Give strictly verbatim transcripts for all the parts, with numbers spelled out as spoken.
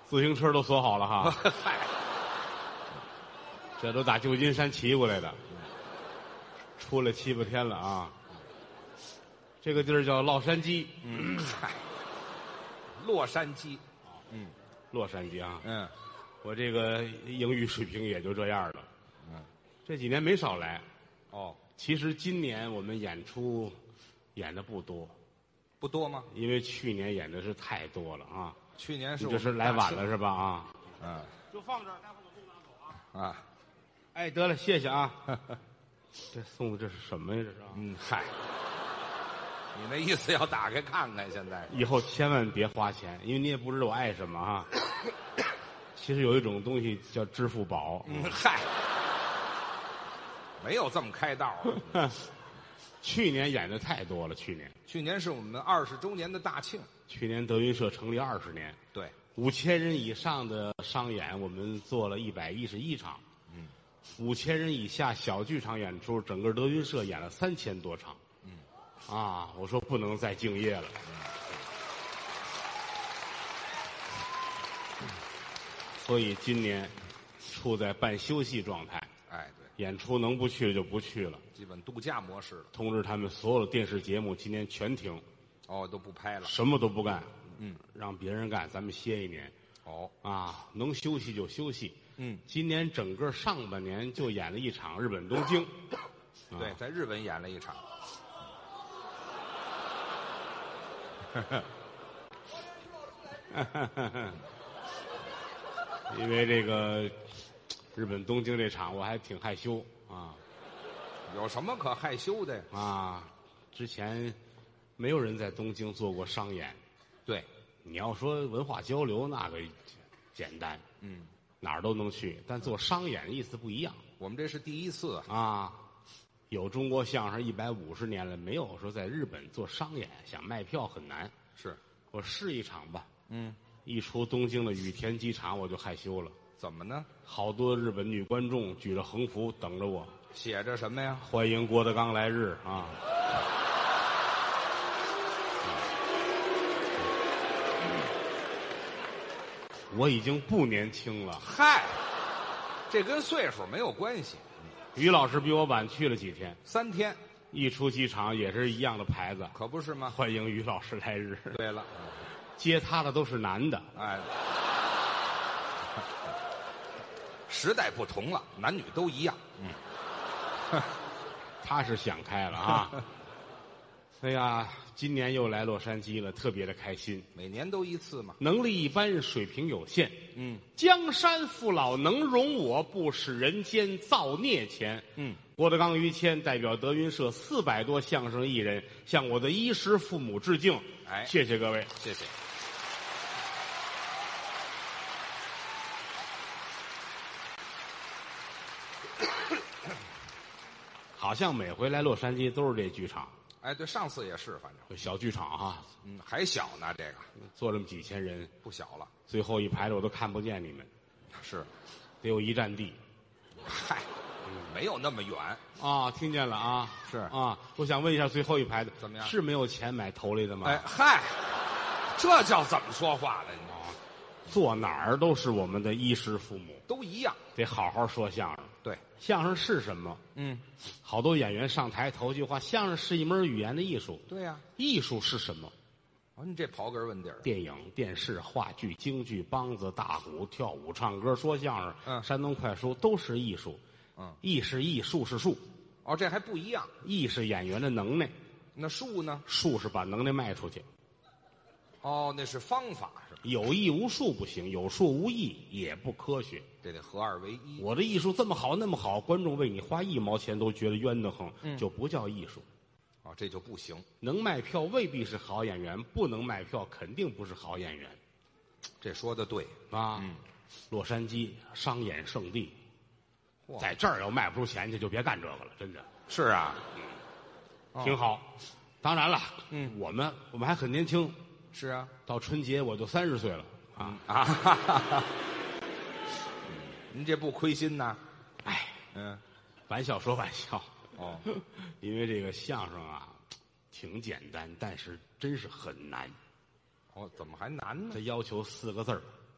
自行车都锁好了哈。 嗨， 这都打旧金山骑过来的，出来七八天了啊。这个地儿叫洛杉矶， 嗯，嗨，洛杉矶，嗯， 洛杉矶啊。 嗯， 我这个英语水平也就这样了。 嗯， 这几年没少来。 哦， 其实今年我们演出演的不多， 不多吗？ 因为去年演的是太多了啊。 去年是你这是来晚了是吧？啊， 嗯， 就放这儿，待会儿我送拿走啊。 啊， 哎，得了，谢谢啊。这送的这是什么呀？这是啊。 嗯，嗨，你那意思要打开看看？现在以后千万别花钱，因为你也不知道我爱什么啊。其实有一种东西叫支付宝。 嗯，嗨，没有这么开道啊。 去年演的太多了，去年去年是我们二十周年的大庆， 去年德云社成立二十年， 对， 五千人以上的商演，我们做了一百一十一场。 嗯， 五千人以下小剧场演出，整个德云社演了三千多场。 嗯， 啊，我说不能再敬业了。所以今年处在半休息状态， 哎，对， 演出能不去就不去了。 基本度假模式了。 通知他们所有的电视节目今年全停， 哦，都不拍了。 什么都不干， 嗯， 让别人干，咱们歇一年。 哦， 啊，能休息就休息。 嗯， 今年整个上半年就演了一场日本东京。 对，在日本演了一场。 因为这个日本东京这场我还挺害羞啊。 有什么可害羞的呀？ 啊，之前没有人在东京做过商演。 对， 你要说文化交流那个简单， 嗯， 哪儿都能去，但做商演意思不一样。 我们这是第一次啊。 啊，有中国相声一百五十年了，没有说在日本做商演，想卖票很难。 是， 我试一场吧。 嗯， 一出东京的羽田机场，我就害羞了。 怎么呢？ 好多日本女观众举着横幅等着我， 写着什么呀？ 欢迎郭德纲来日啊！我已经不年轻了。 嗨，这跟岁数没有关系。 于老师比我晚去了几天， 三天， 一出机场也是一样的牌子， 可不是吗？ 欢迎于老师来日。 对了， 接他的都是男的。 哎，时代不同了，男女都一样。嗯， 他是想开了啊。哎呀，今年又来洛杉矶了，特别的开心。 每年都一次嘛。 能力一般，水平有限。 嗯， 江山父老能容我，不使人间造孽钱。 嗯， 郭德纲、于谦代表德云社四百多相声艺人，向我的衣食父母致敬。 哎， 谢谢各位， 谢谢。 好像每回来洛杉矶都是这剧场。 哎，对，上次也是，反正小剧场哈， 嗯，还小呢，这个坐这么几千人， 不小了。 最后一排的我都看不见你们， 是， 得有一站地。 嗨，没有那么远啊，听见了啊， 是啊，我想问一下最后一排的怎么样？ 是没有钱买头里的吗？ 哎，嗨，这叫怎么说话的？你啊，坐哪儿都是我们的衣食父母， 都一样。 得好好说相声。 对， 相声是什么？ 嗯， 好多演员上台头句话，相声是一门语言的艺术。 对呀、啊， 艺术是什么？ 哦，你这刨根问底儿。 电影、电视、话剧、京剧、梆子、大鼓、跳舞、唱歌、说相声， 嗯， 山东快书都是艺术。 嗯，艺是艺，术是术。 哦，这还不一样。 艺是演员的能耐， 那术呢？ 术是把能耐卖出去。 哦，那是方法是吧？ 有艺无术不行，有术无艺也不科学。 这得合二为一。 我的艺术这么好那么好，观众为你花一毛钱都觉得冤得慌， 嗯， 就不叫艺术。 哦，这就不行。 能卖票未必是好演员，不能卖票肯定不是好演员。 这说的对啊。 嗯， 洛杉矶商演圣地，在这儿要卖不出钱去，就别干这个了，真的是啊。 嗯，挺好。当然了， 嗯， 我们我们还很年轻。 是啊， 到春节我就三十岁了啊啊！哈哈哈，您这不亏心呐？ 哎， 嗯， 玩笑说玩笑哦， 因为这个相声啊，挺简单，但是真是很难。 哦，怎么还难呢？ 它要求四个字儿，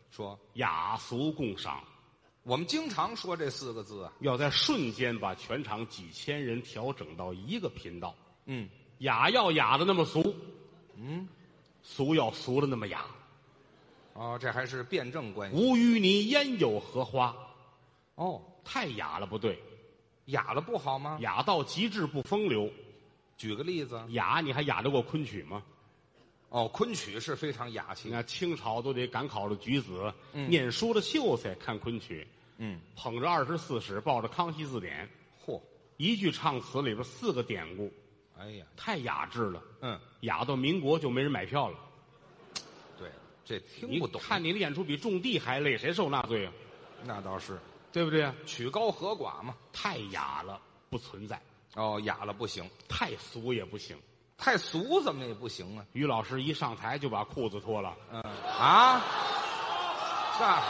说雅俗共赏， 我们经常说这四个字啊。 要在瞬间把全场几千人调整到一个频道。 嗯， 雅要雅的那么俗， 嗯， 俗要俗的那么雅。 哦，这还是辩证关系。 无与你焉有荷花？ 哦， 太雅了不对， 雅了不好吗？ 雅到极致不风流。 举个例子。 雅你还雅得过昆曲吗？ 哦，昆曲是非常雅气。 你看清朝都得赶考的举子， 嗯念书的秀才看昆曲， 嗯， 捧着二十四史，抱着康熙字典， 嚯， 一句唱词里边四个典故， 哎呀， 太雅致了。 嗯， 雅到民国就没人买票了。 对，这听你不懂。 看你的演出比种地还累，谁受那罪啊？ 那倒是， 对不对？ 曲高和寡嘛。 太雅了不存在， 哦，雅了不行， 太俗也不行。 太俗怎么也不行啊。 于老师一上台就把裤子脱了， 嗯啊，是吧？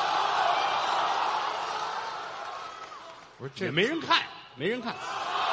不是也这没人看，没人看。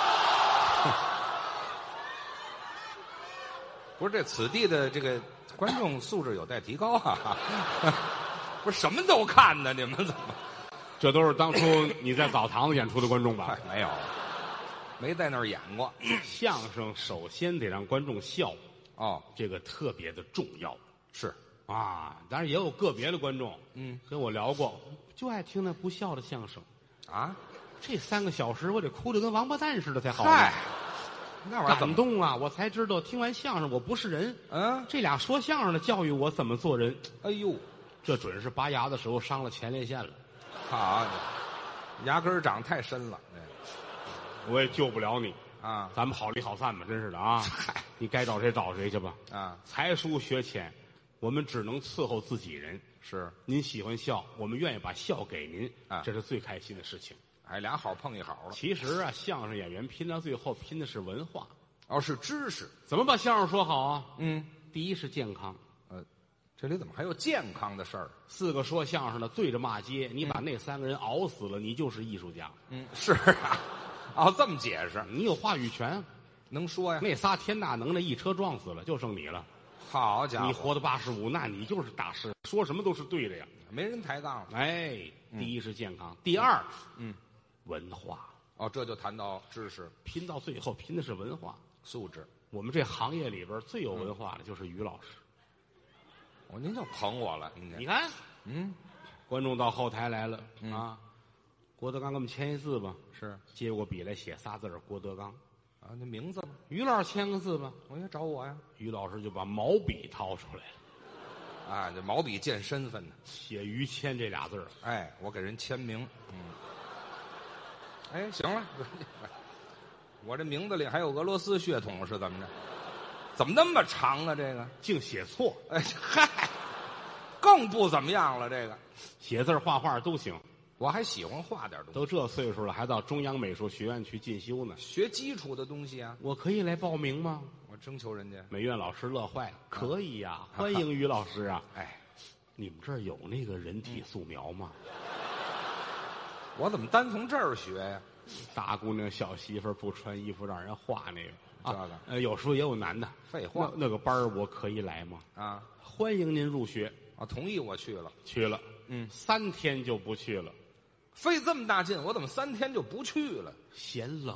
不是这此地的这个观众素质有待提高啊！不是什么都看呢，你们怎么？ 这都是当初你在澡堂子演出的观众吧？ 哎，没有，没在那儿演过。 相声首先得让观众笑， 哦， 这个特别的重要是， 啊。当然也有个别的观众， 嗯， 跟我聊过，就爱听那不笑的相声。 啊， 这三个小时我得哭得跟王八蛋似的才好呢。 嗨，那玩意儿怎么？ 感动啊！我才知道听完相声我不是人。 嗯， 这俩说相声的教育我怎么做人。 哎呦， 这准是拔牙的时候伤了前列腺了， 好，牙根儿长太深了。 我也救不了你。 啊咱们好离好散吧，真是的啊！ 嗨， 你该找谁找谁去吧。 啊， 才疏学浅，我们只能伺候自己人。 是， 您喜欢笑，我们愿意把笑给您， 啊这是最开心的事情。 哎，俩好碰一好了。 其实啊，相声演员拼到最后拼的是文化。 哦，是知识。 怎么把相声说好啊？ 嗯， 第一是健康。 呃，这里怎么还有健康的事儿？ 四个说相声的对着骂街，你把那三个人熬死了，你就是艺术家。 嗯，是啊。哦，这么解释， 你有话语权。 能说呀？ 那仨天大能耐，一车撞死了，就剩你了。 好家伙， 你活到八十五，那你就是大师，说什么都是对的呀。 没人抬杠了。 哎，第一是健康，第二， 嗯， 文化。 哦，这就谈到知识拼到最后，拼的是文化素质。 我们这行业里边最有文化的就是于老师。 哦，您就捧我了，您你看， 嗯， 观众到后台来了、嗯、啊，郭德纲给我们签一字吧。 是， 接过笔来写仨字儿郭德纲。 啊，那名字呢？ 于老师签个字吧。 我也找我呀。 于老师就把毛笔掏出来了。 啊，这毛笔见身份呢， 写于谦这俩字儿。 哎，我给人签名。嗯，哎，行了，我这名字里还有俄罗斯血统是怎么着？怎么那么长啊？这个净写错。 哎嗨，更不怎么样了。这个写字画画都行， 我还喜欢画点东西。 都这岁数了，还到中央美术学院去进修呢。 学基础的东西啊。 我可以来报名吗？ 我征求人家。 美院老师乐坏了，可以呀、啊，欢迎于老师啊！ 哎， 你们这儿有那个人体素描吗？ 我怎么单从这儿学呀？ 大姑娘、小媳妇儿不穿衣服让人画那个， 这个、 啊、呃，有时候也有男的。 废话， 那, 那个班儿我可以来吗？ 啊， 欢迎您入学。 啊，同意我去了， 去了， 嗯， 三天就不去了。 费这么大劲，我怎么三天就不去了？ 嫌冷。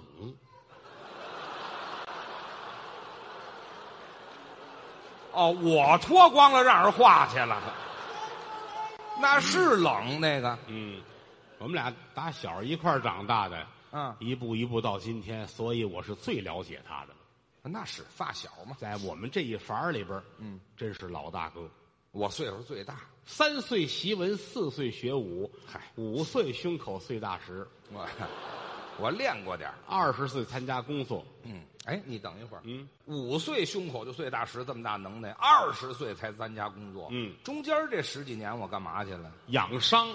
哦，我脱光了让人画去了，那是冷那个。 嗯，我们俩打小一块儿长大的， 嗯， 一步一步到今天，所以我是最了解他的。 那是发小嘛， 在我们这一房里边， 嗯， 真是老大哥。 我岁数最大， 三岁习文，四岁学武， 嗨， 五岁胸口碎大石。 我我练过点二十岁参加工作。 嗯，哎，你等一会儿， 嗯， 五岁胸口就碎大石，这么大能耐，二十岁才参加工作， 嗯， 中间这十几年我干嘛去了？ 养伤。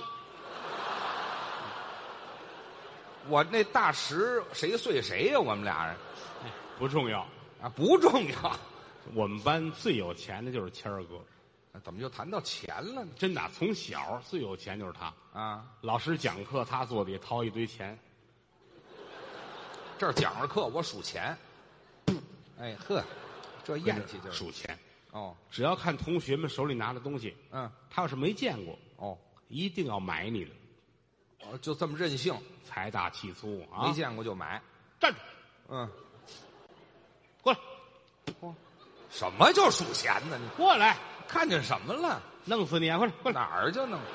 我那大石谁碎谁呀、啊？我们俩人不重要啊，不重要。 我们班最有钱的就是谦儿哥。 怎么就谈到钱了呢？ 真的，从小最有钱就是他啊！ 老师讲课，他坐底掏一堆钱。 这儿讲着课，我数钱。哎呵，这艳气就是数钱。 哦， 只要看同学们手里拿的东西， 嗯， 他要是没见过， 哦， 一定要买你的， 哦，就这么任性， 财大气粗啊！ 没见过就买。 站住， 嗯， 过来， 什么叫数钱呢？你过来， 看见什么了？ 弄死你啊！快来，过来， 哪儿就弄？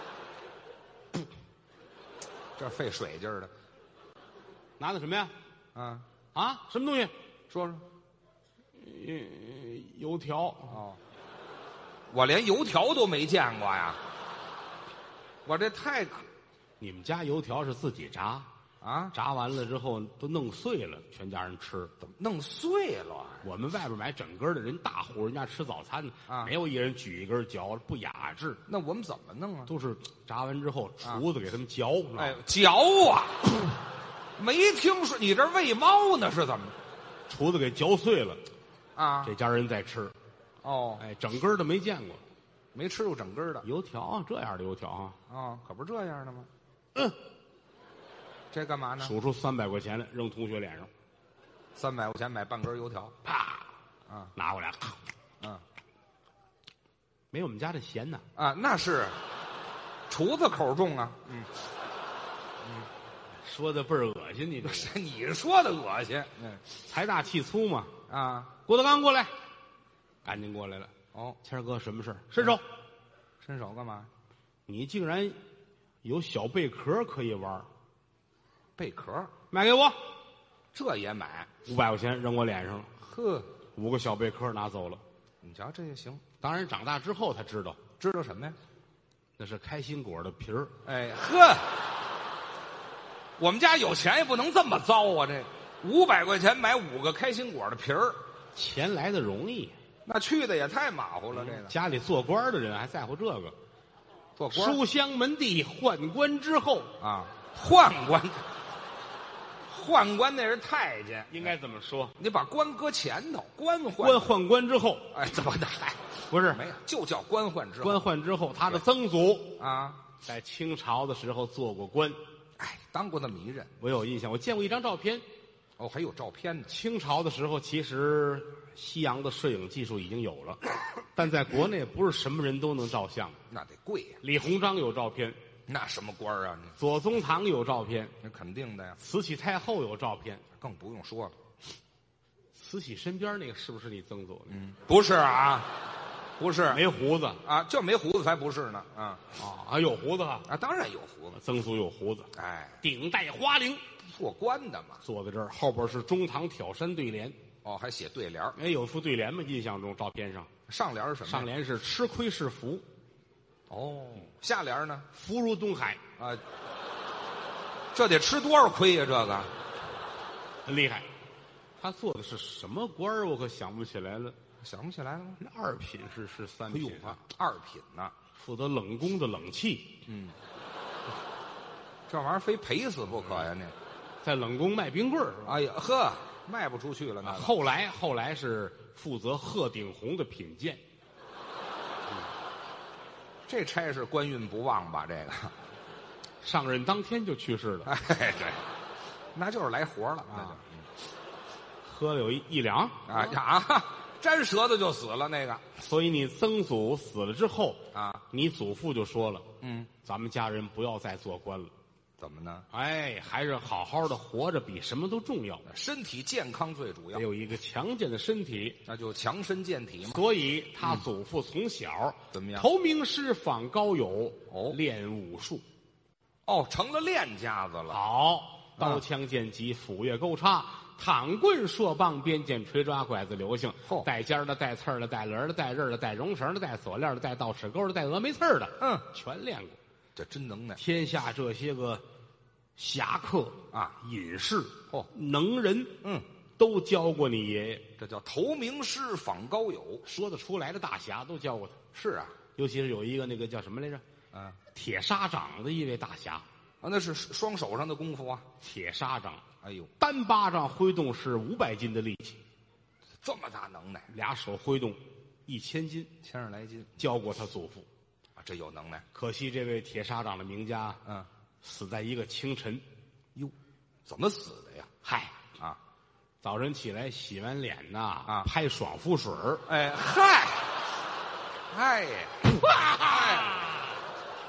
这费水劲儿的。 拿的什么呀？ 啊啊，什么东西？ 说说。 呃，油条。 哦，我连油条都没见过呀！我这太…… 你们家油条是自己炸啊， 炸完了之后都弄碎了，全家人吃。 怎么弄碎了？ 我们外边买整根的，人大户人家吃早餐呢， 啊， 没有一人举一根嚼，不雅致。 那我们怎么弄啊？ 都是炸完之后，厨子给他们嚼。 啊、哎，嚼啊！没听说你这喂猫呢是怎么？ 厨子给嚼碎了， 啊， 这家人在吃。 哦， 哎，整根的没见过， 没吃过整根的油条啊，这样的油条啊。 哦，可不是这样的吗？ 嗯， 这干嘛呢？ 数出三百块钱来，扔同学脸上。 三百块钱买半根油条， 啪， 啊， 拿过来， 嗯， 没我们家这咸呢。 啊，那是厨子口重啊。嗯嗯，说的倍儿恶心，你这是你说的恶心。嗯， 财大气粗嘛。 啊， 郭德纲过来，赶紧过来了。 哦， 谦儿哥，什么事儿？伸手， 伸手干嘛？ 你竟然有小贝壳可以玩？ 贝壳卖给我， 这也买？ 五百块钱扔我脸上了。 呵， 五个小贝壳拿走了。 你瞧这也行。 当然长大之后才知道， 知道什么呀？ 那是开心果的皮儿。 哎呵，我们家有钱也不能这么糟啊！这五百块钱买五个开心果的皮儿， 钱来的容易， 那去的也太马虎了。这个家里做官的人还在乎这个？ 做官书香门第，宦官之后啊，宦官，宦官那是太监， 应该怎么说？ 你把官搁前头，官宦官宦官之后， 哎，怎么的？嗨， 不是没有，就叫官宦之后。 官宦之后，他的曾祖啊， 在清朝的时候做过官， 哎，当过那么一任。 我有印象，我见过一张照片。 哦，还有照片呢。 清朝的时候，其实西洋的摄影技术已经有了，但在国内不是什么人都能照相。 那得贵呀。 李鸿章有照片， 那什么官啊？你左宗棠有照片， 那肯定的呀。 慈禧太后有照片， 更不用说了。 慈禧身边那个是不是你曾祖？ 嗯，不是啊，不是， 没胡子啊，就没胡子才不是呢。啊啊，有胡子哈啊，当然有胡子。 曾祖有胡子， 哎， 顶戴花翎， 做官的嘛， 坐在这儿，后边是中堂挑山对联。 哦，还写对联。 哎，有副对联吗？印象中照片上上联是什么？ 上联是吃亏是福。 哦，下联呢？ 福如东海啊，这得吃多少亏呀？这个很厉害。他做的是什么官儿？我可想不起来了。 想不起来了吗？ 二品是是三品啊？二品呢？ 负责冷宫的冷气。 嗯，这玩意儿非赔死不可呀！那在冷宫卖冰棍儿。 哎呀呵，卖不出去了。那后来后来是负责鹤顶红的品鉴。 嗯，这差事官运不旺吧？这个上任当天就去世了。 哎，对，那就是来活了啊。嗯， 喝了有一一两啊呀，沾舌头就死了那个。 所以你曾祖死了之后啊， 你祖父就说了， 嗯， 咱们家人不要再做官了。 怎么呢？ 哎，还是好好的活着比什么都重要。 身体健康最主要， 得有一个强健的身体， 那就强身健体嘛。 所以他祖父从小、嗯、 怎么样？ 投名师，访高友， 哦， 练武术， 哦，成了练家子了。 好，刀枪剑戟斧钺钩叉。躺棍槊棒鞭锏锤抓拐子流星，带尖的带刺儿的带轮的带刃的带绒绳的带锁链的带倒齿钩的带峨眉刺儿的， 嗯， 全练过。 这真能耐！ 天下这些个侠客啊、 隐士、 哦能人， 嗯， 都教过你爷爷。 这叫投名师，访高友， 说得出来的大侠都教过他。 是啊， 尤其是有一个那个叫什么来着？ 啊， 铁砂掌的一位大侠。 啊，那是双手上的功夫啊！ 铁砂掌， 哎呦， 单巴掌挥动是五百斤的力气， 这么大能耐， 俩手挥动一千斤， 千十来斤， 教过他祖父啊，这有能耐。 可惜这位铁砂掌的名家， 嗯， 死在一个清晨。 哟，怎么死的呀？ 嗨啊， 早晨起来洗完脸呐， 啊， 拍爽肤水哎嗨，哎，哎，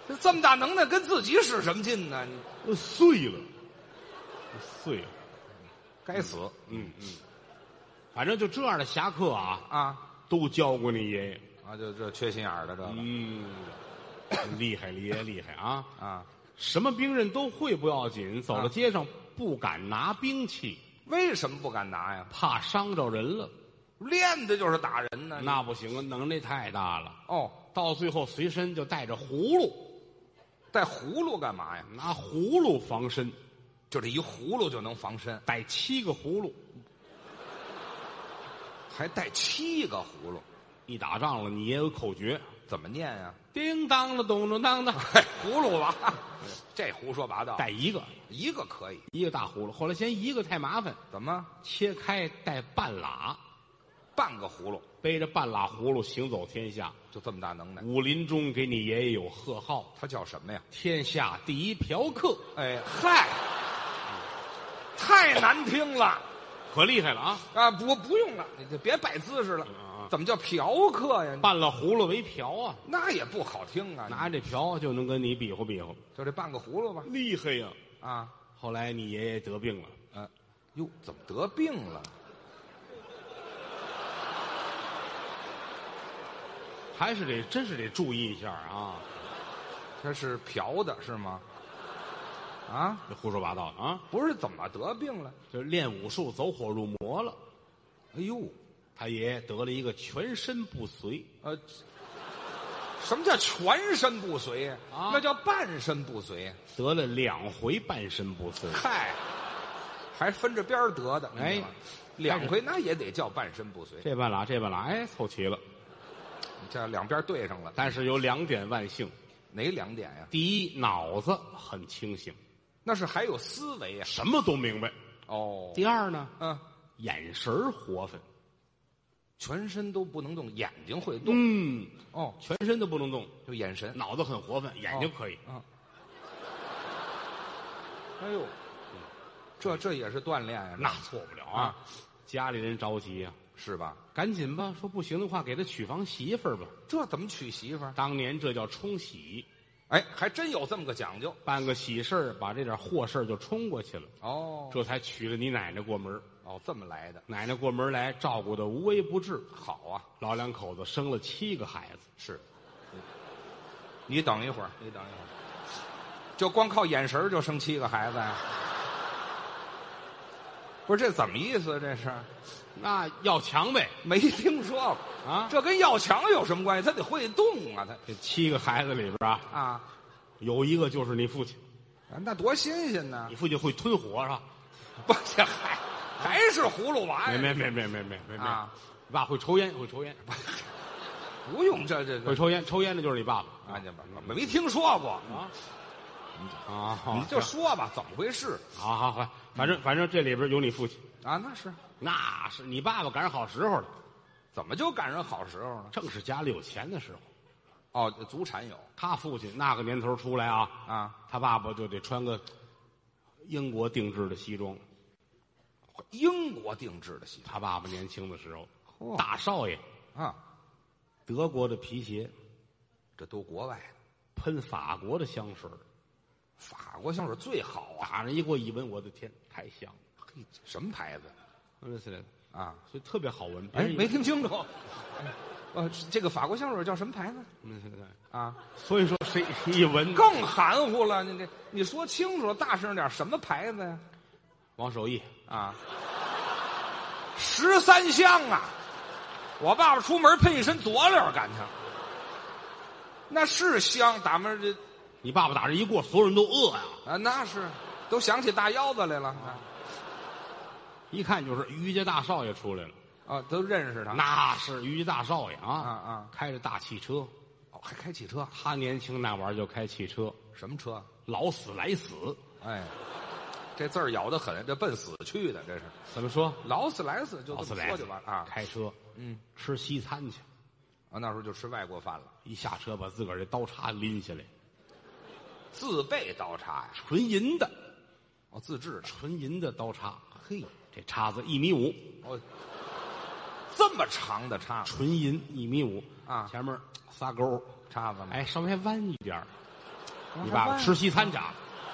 这这么大能耐，跟自己使什么劲呢？你碎了，碎了， 该死！ 嗯嗯，反正就这样的侠客啊啊， 都教过你爷爷啊，就这缺心眼儿的这个， 嗯，厉害，你爷爷厉害啊啊！ 什么兵刃都会不要紧，走到街上不敢拿兵器， 为什么不敢拿呀？ 怕伤着人了。 练的就是打人呢。 那不行啊，能耐太大了。 哦， 到最后随身就带着葫芦， 带葫芦干嘛呀？ 拿葫芦防身， 就这一葫芦就能防身， 带七个葫芦， 还带七个葫芦。 一打仗了，你也有口诀， 怎么念呀？ 叮当了，咚咚当当， 嘿，葫芦娃，这胡说八道。 带一个， 一个可以， 一个大葫芦。后来嫌一个太麻烦， 怎么切开带半拉， 半个葫芦？ 背着半拉葫芦行走天下。 就这么大能耐？ 武林中给你爷爷有贺号， 他叫什么呀？ 天下第一嫖客。 哎嗨，太难听了， 可厉害了啊！ 啊，不不用了，你就别摆姿势了。怎么叫嫖客呀？ 半拉葫芦为嫖啊， 那也不好听啊！ 拿这瓢就能跟你比划比划， 就这半个葫芦吧。 厉害呀！ 啊， 后来你爷爷得病了， 呃，哟，怎么得病了？ 还是得真是得注意一下啊！ 他是嫖的是吗？啊， 这胡说八道的啊！ 不是，怎么得病了？ 就练武术走火入魔了。 哎呦， 他爷爷得了一个全身不遂。 呃，什么叫全身不遂呀？ 啊那叫半身不遂。 得了两回半身不遂。 嗨，还分着边儿得的。 哎， 两回那也得叫半身不遂。 这半拉这半拉，哎，凑齐了。 这两边对上了。 但是有两点万幸， 哪两点呀？ 第一，脑子很清醒， 那是还有思维呀。 什么都明白。 哦， 第二呢， 嗯， 眼神儿活泛， 全身都不能动，眼睛会动。 嗯， 哦， 全身都不能动， 就眼神。 脑子很活泛，眼睛可以。 啊。哎呦，这这也是锻炼呀。 那错不了啊！家里人着急呀， 是吧？ 赶紧吧，说不行的话，给他娶房媳妇儿吧。 这怎么娶媳妇儿？ 当年这叫冲喜， 哎，还真有这么个讲究。 办个喜事儿，把这点祸事儿就冲过去了。 哦， 这才娶了你奶奶过门。 哦，这么来的。 奶奶过门来，照顾的无微不至。 好啊， 老两口子生了七个孩子。 是。你等一会儿，你等一会儿，就光靠眼神就生七个孩子呀？不是，这怎么意思？这是那要强呗？ 没听说过啊！ 这跟要强有什么关系？他得会动啊！他这七个孩子里边啊啊， 有一个就是你父亲。 那多新鲜呢！ 你父亲会吞火是吧？ 不，这还还是葫芦娃呀？ 没没没没没没没没啊！ 你爸会抽烟，会抽烟， 不用这这会抽烟，抽烟的就是你爸爸啊！这没听说过啊啊！ 你就说吧，怎么回事？ 好好好，反正反正这里边有你父亲啊，那是那是你爸爸赶上好时候了。 怎么就赶上好时候了？ 正是家里有钱的时候。 哦，祖产有。 他父亲那个年头出来啊啊， 他爸爸就得穿个英国定制的西装。 英国定制的西装。 他爸爸年轻的时候， 哦、 大少爷啊， 德国的皮鞋， 这都国外的， 喷法国的香水， 法国香水最好啊！ 打人一过一闻，我的天，太香了！ 嘿，什么牌子？ 那是啊， 所以特别好闻。 哎，没听清楚。呃，这个法国香水叫什么牌子？ 嗯， 啊， 所以说谁一闻更含糊了。你这你说清楚，大声点，什么牌子呀？ 王守义啊，十三香啊！我爸爸出门喷一身佐料，感情那是香。打门这， 你爸爸打这一过，所有人都饿呀！ 啊，那是都想起大腰子来了。啊、 一看就是于家大少爷出来了。 啊，都认识他。 那是于家大少爷啊啊啊， 开着大汽车， 哦，还开汽车。 他年轻那玩意儿就开汽车， 什么车？ 老死来死。 哎，这字儿咬得狠，这奔死去的，这是怎么说？ 老死来死就这么说就完啊。 开车， 嗯， 吃西餐去。 啊，那时候就吃外国饭了。 一下车把自个儿这刀叉拎下来， 自备刀叉呀， 纯银的， 哦，自制的， 纯银的刀叉。 嘿， 这叉子一米五， 哦，这么长的叉， 纯银一米五啊， 前面仨钩叉子， 哎，稍微弯一点你爸爸吃西餐去。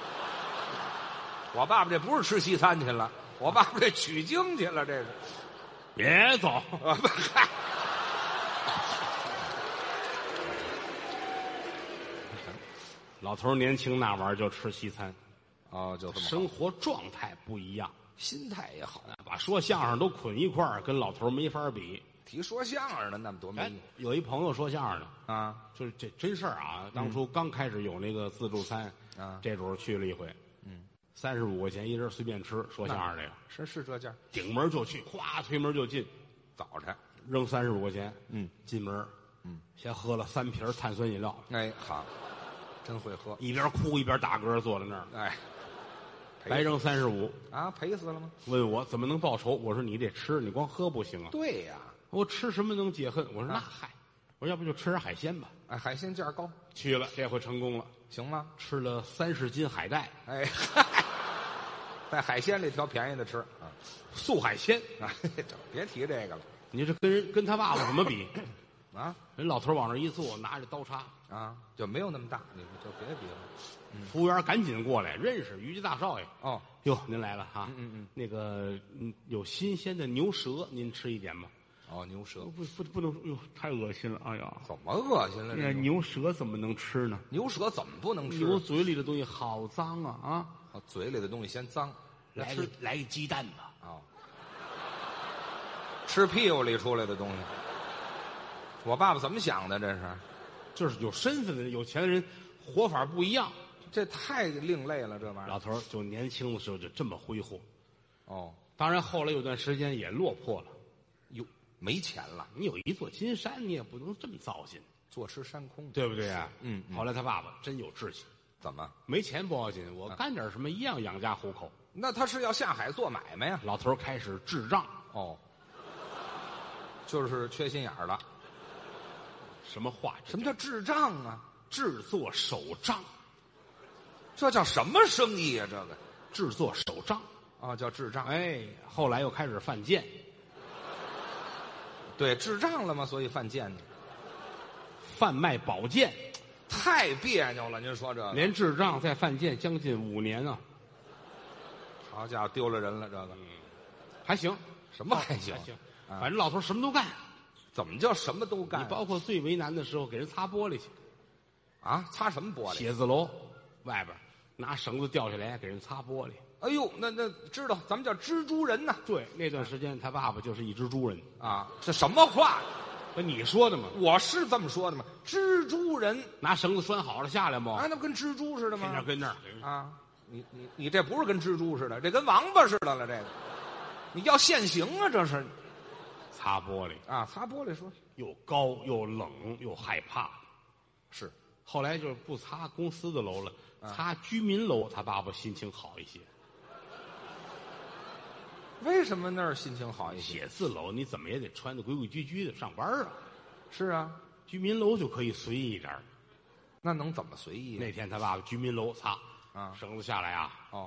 我爸爸这不是吃西餐去了，我爸爸这取经去了，这是。 别走！ 嗨， 老头年轻那玩意儿就吃西餐， 哦，就这么好生活状态不一样， 心态也好。 把说相声都捆一块儿，跟老头没法比。 提说相声的那么多没哎，有一朋友说相声的啊， 就是这真事儿啊。当初刚开始有那个自助餐啊， 这主儿去了一回， 嗯， 三十五块钱一人随便吃。说相声这个是是这价， 顶门就去，哗推门就进， 早晨扔三十五块钱， 嗯， 进门， 嗯， 先喝了三瓶碳酸饮料， 哎，好，真会喝， 一边哭一边打嗝，坐在那儿， 哎， 白扔三十五啊，赔死了吗？ 问我怎么能报仇？我说你得吃，你光喝不行啊。 对呀， 我吃什么能解恨？我说那啊嗨，我说要不就吃点海鲜吧。 哎，海鲜价高， 去了，这回成功了， 行吗？ 吃了三十斤海带， 哎，嗨，在海鲜里挑便宜的吃啊， 素海鲜。 哎，别提这个了你这跟人跟他爸爸怎么比？ 啊人老头往那一坐，拿着刀叉， 啊，就没有那么大，你们就别比了。 服务员赶紧过来，认识于家大少爷。 哦， 哟，您来了哈。 嗯嗯嗯， 那个嗯，有新鲜的牛舌，您吃一点吗？ 哦，牛舌不不不能，哟，太恶心了！哎呀， 怎么恶心了？ 那这牛舌怎么能吃呢？ 牛舌怎么不能吃？ 牛嘴里的东西好脏啊啊！ 哦，嘴里的东西先脏， 来个来个鸡蛋吧。 哦，吃屁股里出来的东西。我爸爸怎么想的？这是， 就是有身份的人、有钱的人，活法不一样。 这太另类了，这玩意儿。 老头儿就年轻的时候就这么挥霍， 哦， 当然后来有段时间也落魄了。 哟，没钱了， 你有一座金山，你也不能这么糟心， 坐吃山空。 对不对啊？ 嗯嗯后来他爸爸真有志气， 怎么？ 没钱不要紧，我干点什么一样养家糊口。 那他是要下海做买卖呀？ 老头儿开始智障， 哦，就是缺心眼儿了。 什么话？ 什么叫智障啊？ 制作手账？ 这叫什么生意啊？这个制作手账。 啊，叫智障。 哎，后来又开始犯贱， 对，智障了吗？所以犯贱呢， 贩卖宝剑， 太别扭了。您说这个， 连智障再犯贱，将近五年啊， 好家伙，丢了人了。这个还行， 什么还行还？行， 啊反正老头儿什么都干。 怎么叫什么都你干？ 包括最为难的时候，给人擦玻璃去， 啊，擦什么玻璃？ 写字楼外边拿绳子吊下来给人擦玻璃。 哎呦，那那知道，咱们叫蜘蛛人呐。 对，那段时间他爸爸就是一只猪人， 啊，这什么话？ 跟你说的嘛。 我是这么说的吗？蜘蛛人拿绳子拴好了下来吗？ 啊，那不跟蜘蛛似的跟那儿吗？ 跟那儿， 啊，你你你这不是跟蜘蛛似的，这跟王八似的了。这个，你要现行啊，这是擦玻璃， 啊，擦玻璃说又高又冷又害怕。 是后来就是不擦公司的楼了， 啊擦居民楼，他爸爸心情好一些。 为什么那儿心情好一些？ 写字楼你怎么也得穿的规规矩矩的上班啊， 是啊， 居民楼就可以随意一点儿。 那能怎么随意？ 那天他爸爸居民楼擦， 啊绳子下来啊， 哦，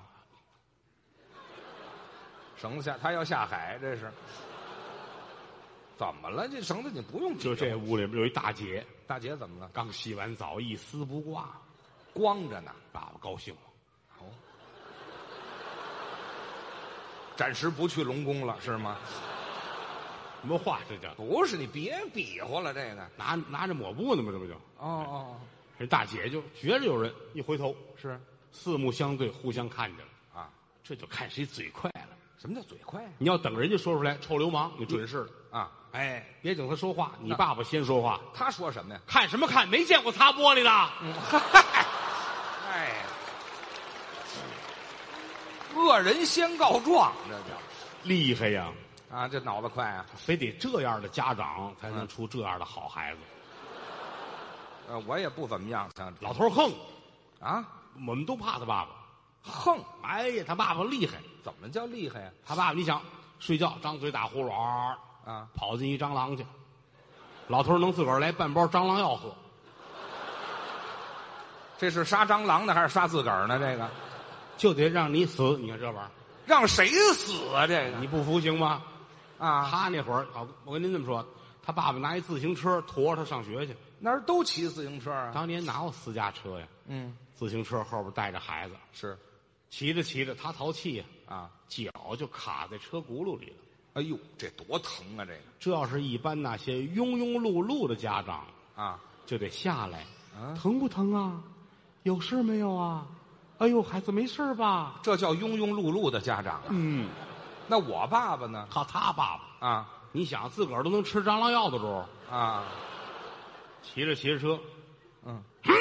绳子下，他要下海，这是怎么了？这绳子你不用比就这屋里边有一大姐， 大姐怎么了？ 刚洗完澡，一丝不挂， 光着呢。 爸爸高兴了。 哦，暂时不去龙宫了，是吗？ 什么话这叫？ 不是，你别比划了，这个。 拿拿着抹布呢吗？这不就？ 哦哦， 人大姐就觉着有人，一回头， 是四目相对，互相看见了， 啊。 这就看谁嘴快了。 什么叫嘴快你要等人家说出来，臭流氓，你准是了。 啊？ 哎，别等他说话，你爸爸先说话。 他说什么呀？ 看什么看？没见过擦玻璃的。 嗯，嗨，哎，恶人先告状，这叫厉害呀！ 啊，这脑子快啊！ 非得这样的家长才能出这样的好孩子。 呃，我也不怎么样，像老头横， 啊， 我们都怕他爸爸。 横， 哎呀，他爸爸厉害。 怎么叫厉害呀？ 他爸爸，你想睡觉张嘴打呼噜，啊， 啊， 跑进一蟑螂去。老头能自个儿来半包蟑螂药喝， 这是杀蟑螂的还是杀自个儿呢？这个就得让你死。你看这玩意儿， 让谁死啊？这个你不服行吗？ 啊， 他那会儿，好，我跟您这么说，他爸爸拿一自行车驮着他上学去。 那儿都骑自行车啊。 当年哪有私家车呀？ 嗯， 自行车后边带着孩子， 是骑着骑着他淘气呀， 啊， 脚就卡在车轱辘里了。 哎呦，这多疼啊！这个这要是一般那些庸庸碌碌的家长， 啊， 就得下来， 啊疼不疼啊？有事没有啊？哎呦，孩子没事吧？ 这叫庸庸碌碌的家长啊。 嗯， 那我爸爸呢？ 靠他爸爸， 啊你想自个儿都能吃蟑螂药的主儿， 啊， 骑着骑着车， 嗯，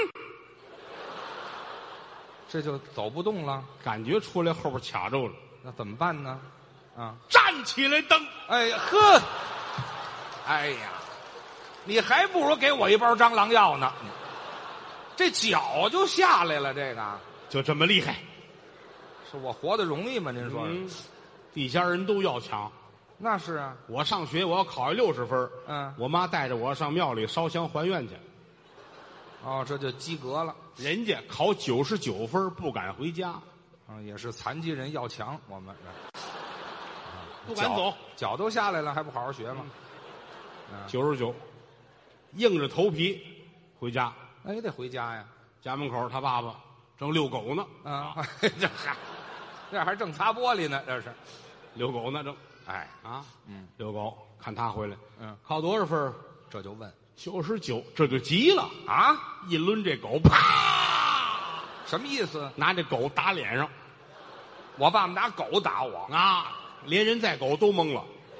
这就走不动了。 感觉出来后边卡住了， 那怎么办呢？啊， 站起来蹬。 哎呀呵，哎呀，你还不如给我一包蟑螂药呢。这脚就下来了，这个就这么厉害。 是我活得容易吗？您说是？ 嗯，地家人都要强。 那是啊， 我上学我要考一六十分， 嗯， 我妈带着我上庙里烧香还愿去。 哦，这就及格了。 人家考九十九分不敢回家， 啊，也是残疾人要强，我们不敢走， 脚脚都下来了，还不好好学吗？ 九十九，硬着头皮回家。 哎，得回家呀。 家门口他爸爸正遛狗呢， 啊，这还这还正擦玻璃呢，这是。 遛狗呢正。 哎， 啊， 嗯， 遛狗，看他回来， 嗯， 考多少分？ 这就问九十九，这就急了， 啊， 一抡这狗，啪， 什么意思？ 拿这狗打脸上， 我爸爸拿狗打我， 啊，连人带狗都懵了。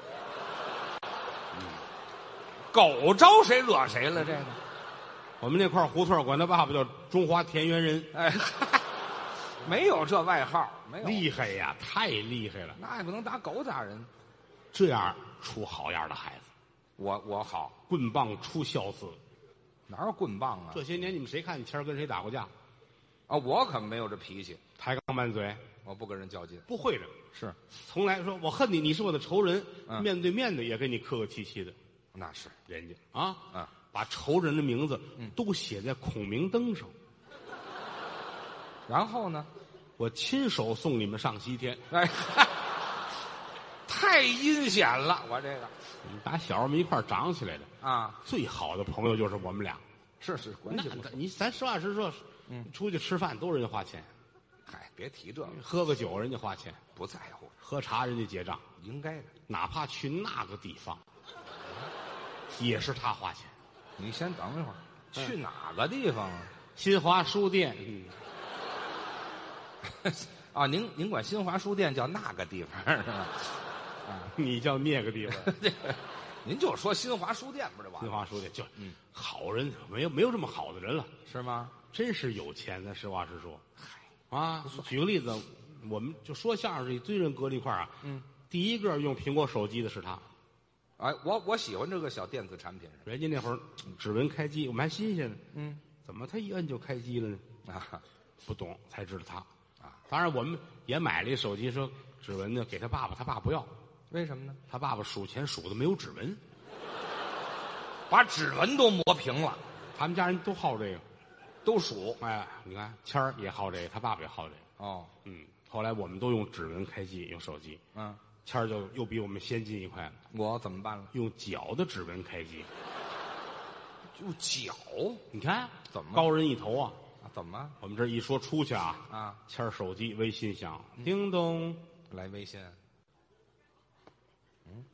狗招谁惹谁了？这个， 我们那块胡同管他爸爸叫中华田园人， 哎，没有这外号，没有。 厉害呀，太厉害了， 那也不能打狗打人。 这样出好样的孩子， 我我好， 棍棒出孝子。 哪有棍棒啊？ 这些年你们谁看谦儿跟谁打过架？ 啊，我可没有这脾气， 抬杠满嘴， 我不跟人较劲。 不会的， 是， 从来说我恨你，你是我的仇人， 嗯面对面的也跟你客客气气的。 那是， 人家啊， 嗯， 把仇人的名字都写在孔明灯上， 然后呢？ 我亲手送你们上西天。 哎，太阴险了，我这个打小我们一块儿长起来的， 啊， 最好的朋友就是我们俩。 是是关那系不错。 你咱实话实说， 嗯， 出去吃饭都是人家花钱， 嗨，别提这个， 喝个酒人家花钱， 不在乎， 喝茶人家结账， 应该的。 哪怕去那个地方，也是他花钱。 你先等一会儿，去哪个地方啊？ 新华书店，嗯， 啊，您您管新华书店叫那个地方是吧？ 你叫那个地方。 您就说新华书店不是完新了华书店就， 嗯， 好人没有没有这么好的人了， 是吗？ 真是有钱。咱实话实说，啊，举个例子，我们就说相声这一堆人搁在一块儿啊， 嗯， 第一个用苹果手机的是他， 哎，我我喜欢这个小电子产品。 人家那会儿指纹开机，我们还新鲜呢， 嗯， 怎么他一摁就开机了呢？ 啊， 不懂才知道他啊。 当然我们也买了一手机，说指纹呢给他爸爸，他爸不要， 为什么呢？ 他爸爸数钱数的没有指纹， 把指纹都磨平了， 他们家人都好这个。 都数。 哎，你看谦儿也好这个，他爸爸也好这个。 哦， 嗯，后来我们都用指纹开机，用手机。 嗯， 谦儿就又比我们先进一块了， 我怎么办了？ 用脚的指纹开机。 用脚？ 你看怎么高人一头啊？ 啊？怎么我们这一说出去啊， 啊？ 谦儿手机微信响，叮咚， 来微信。嗯，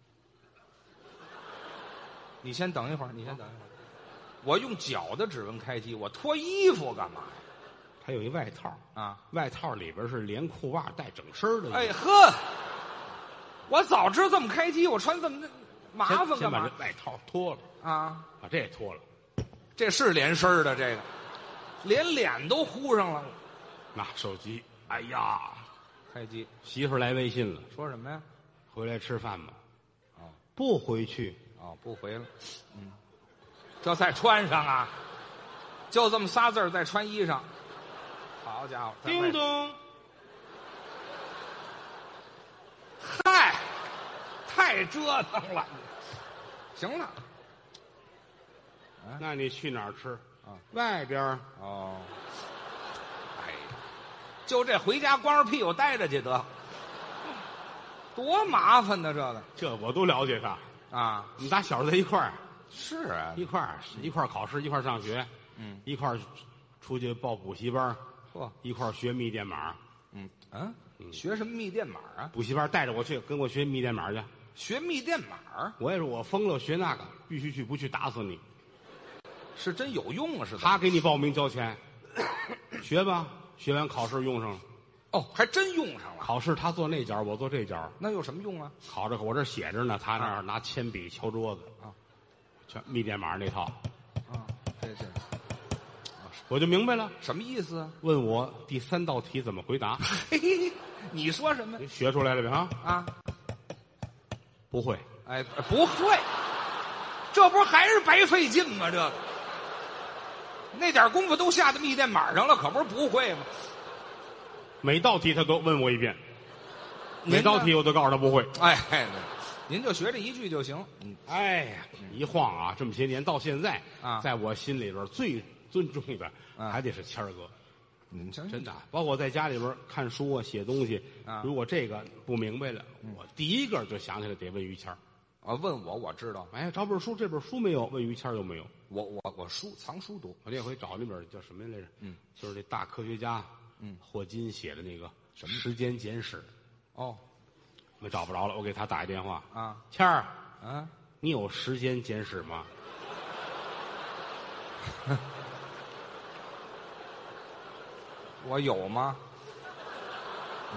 你先等一会儿，你先等一会儿。我用脚的指纹开机，我脱衣服干嘛呀？ 它有一外套啊， 外套里边是连裤袜带整身的。 哎呵，我早知道这么开机，我穿这么麻烦干嘛先把这外套脱了啊？ 把这也脱了， 这是连身的，这个连脸都糊上了。 拿手机，哎呀， 开机， 媳妇儿来微信了， 说什么呀？ 回来吃饭吧。 哦， 不回去。 哦，不回了。嗯，这再穿上啊，就这么仨字儿再穿衣裳。好家伙！ 叮咚， 嗨，太折腾了。行了， 那你去哪儿吃？ 啊， 外边儿。 哦，哎，就这回家光着屁股待着去得，多麻烦呢！这个这我都了解他。 啊， 我们打小在一块儿， 是啊， 一块儿一块儿考试，一块儿上学， 嗯， 一块儿出去报补习班， 嚯， 一块儿学密电码。 嗯嗯，学什么密电码啊？ 补习班带着我去，跟我学密电码去。 学密电码？ 我也是，我疯了，学那个必须去，不去打死你。 是真有用啊？是他给你报名交钱，学吧，学完考试用上了。 哦，还真用上了。 考试他坐那角，我坐这角， 那有什么用啊？ 考着我这写着呢，他那儿拿铅笔敲桌子啊， 全密电码那套啊，这这， 我就明白了， 什么意思啊？ 问我第三道题怎么回答？ 嘿，你说什么？ 你学出来了没啊？ 啊， 不会。 哎，不会，这不还是白费劲吗？这个那点功夫都下到密电码上了，可不是不会吗？ 每道题他都问我一遍，每道题我都告诉他不会。 哎，您就学这一句就行。 嗯，哎呀，一晃啊，这么些年到现在啊， 在我心里边最尊重的还得是谦儿哥。 你们真的，包括在家里边看书啊、写东西啊， 如果这个不明白了，我第一个就想起来得问于谦儿。 啊，问我我知道。 哎，找本书，这本书没有，问于谦儿有没有？ 我我我书藏书读。 我这回找那本叫什么来着？ 嗯， 就是那大科学家， 嗯， 霍金写的那个什么 《时间简史》。 哦， 我找不着了，我给他打一电话。 啊， 谦儿， 啊， 你有《时间简史》吗？ 我有吗？ 嗯，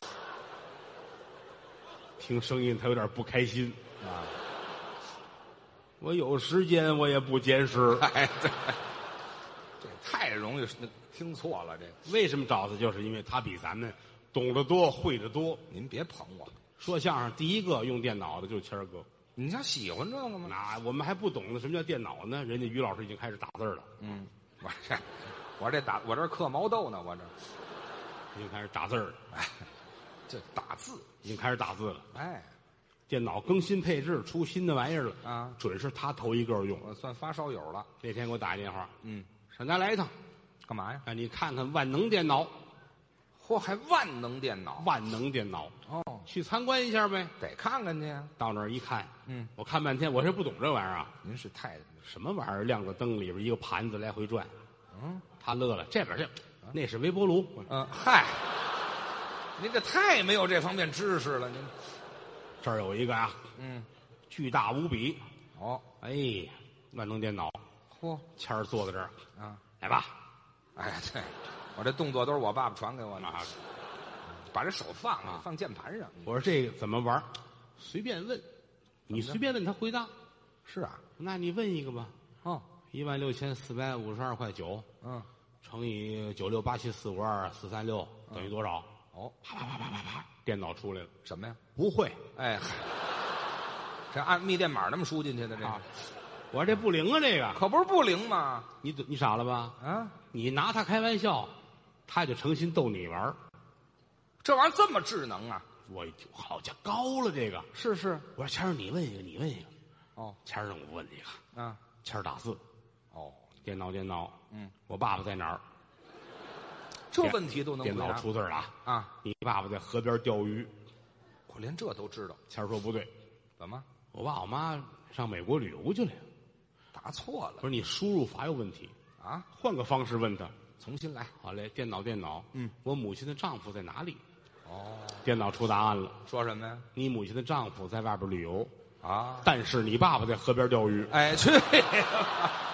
听声音他有点不开心啊。 我有时间，我也不捡拾。 哎，对，这太容易听错了。这为什么找他？就是因为他比咱们懂得多，会得多。 您别捧我。 说相声第一个用电脑的就是谦儿哥。 你家喜欢这个吗？ 那我们还不懂得什么叫电脑呢，人家于老师已经开始打字了。 嗯，我这我这打我这刻毛豆呢，我这已经开始打字了。 哎，这打字已经开始打字了。 哎， 电脑更新配置，出新的玩意儿了啊， 准是他头一个用。 我算发烧友了。 那天给我打一电话， 嗯， 上家来一趟， 干嘛呀？ 让你看看万能电脑。 嚯，还万能电脑？ 万能电脑哦， 去参观一下呗。 得看看去。 到那儿一看， 嗯， 我看半天，我是不懂这玩意儿啊。 您是太什么玩意儿？亮个灯，里边一个盘子来回转。 嗯， 他乐了，这边这，那是微波炉。 嗯，嗨，您这太没有这方面知识了。您这儿有一个啊， 嗯， 巨大无比。 哦， 哎，万能电脑。 嚯， 谦儿坐在这儿啊， 来吧。 哎，对，我这动作都是我爸爸传给我的。啊，把这手放啊，放键盘上。 我说这个怎么玩？随便问，你随便问他回答。 是啊， 那你问一个吧。 哦， 一万六千四百五十二块九， 嗯， 乘以九六八七四五二四三六等于多少？ 哦， 啪啪啪啪啪啪，电脑出来了。 什么呀？ 不会。 哎，这按密电码那么输进去的这个， 我说这不灵啊，这个可不是不灵吗？ 你你傻了吧？ 啊， 你拿他开玩笑，他就诚心逗你玩儿。 这玩意儿这么智能啊！ 我好家高了，这个是是。 我说谦儿，你问一个，你问一个。 哦， 谦儿让我问一个。 啊， 谦儿打字。 哦， 电脑电脑， 嗯， 我爸爸在哪儿？ 这问题都能电回答脑出字了啊！ 你爸爸在河边钓鱼， 我连这都知道。 谦儿说不对， 怎么？ 我爸我妈上美国旅游去了。 答错了。 我说你输入法有问题啊， 换个方式问他， 重新来。 好嘞，电脑电脑， 嗯， 我母亲的丈夫在哪里？ 哦， 电脑出答案了， 说什么呀？ 你母亲的丈夫在外边旅游啊， 但是你爸爸在河边钓鱼。 哎，去。